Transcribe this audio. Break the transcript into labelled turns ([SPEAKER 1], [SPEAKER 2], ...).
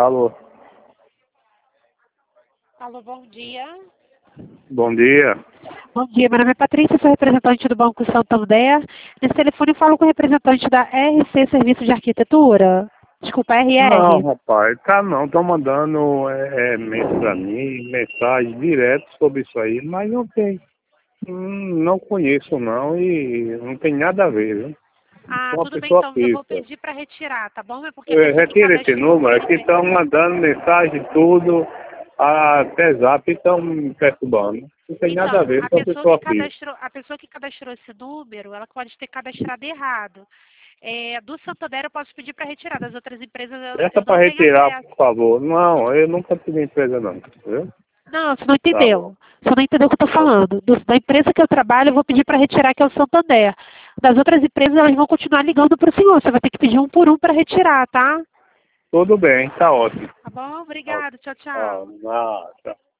[SPEAKER 1] Alô,
[SPEAKER 2] Alô, bom dia.
[SPEAKER 1] bom dia.
[SPEAKER 2] Bom dia, meu nome é Patrícia, sou representante do Banco Santander. Nesse telefone eu falo com o representante da RC Serviço de Arquitetura. Desculpa,
[SPEAKER 1] Não,
[SPEAKER 2] RR.
[SPEAKER 1] rapaz, tá não, estão mandando pra mim, mensagem direto sobre isso aí, mas não tem, não conheço não e não tem nada a ver, viu?
[SPEAKER 2] Ah,
[SPEAKER 1] Sou uma
[SPEAKER 2] tudo bem
[SPEAKER 1] pessoa
[SPEAKER 2] então, eu vou
[SPEAKER 1] física.
[SPEAKER 2] pedir para retirar, tá bom? É porque a pessoa que
[SPEAKER 1] Retira esse
[SPEAKER 2] cadastrou
[SPEAKER 1] número, é que
[SPEAKER 2] aquele...
[SPEAKER 1] estão mandando mensagem tudo, até zap estão me perturbando. Não tem nada a
[SPEAKER 2] Então,
[SPEAKER 1] ver, sou uma pessoa física.
[SPEAKER 2] a pessoa que cadastrou esse número, ela pode ter cadastrado errado. Do Santander eu posso pedir para retirar, das outras empresas
[SPEAKER 1] Essa
[SPEAKER 2] eu não
[SPEAKER 1] para
[SPEAKER 2] tenho
[SPEAKER 1] retirar,
[SPEAKER 2] acesso.
[SPEAKER 1] por favor. Não, eu nunca tive empresa não, viu?
[SPEAKER 2] Não, você não
[SPEAKER 1] Tá bom.
[SPEAKER 2] entendeu. Você não entendeu o que eu estou falando. Da empresa que eu trabalho, eu vou pedir para retirar, que é o Santander. Das outras empresas, elas vão continuar ligando para o senhor. Você vai ter que pedir um por um para retirar, tá?
[SPEAKER 1] Tudo bem, tá ótimo.
[SPEAKER 2] Tá bom?
[SPEAKER 1] Tá,
[SPEAKER 2] Obrigado. Tchau,
[SPEAKER 1] tá,
[SPEAKER 2] tchau.
[SPEAKER 1] ah, tá.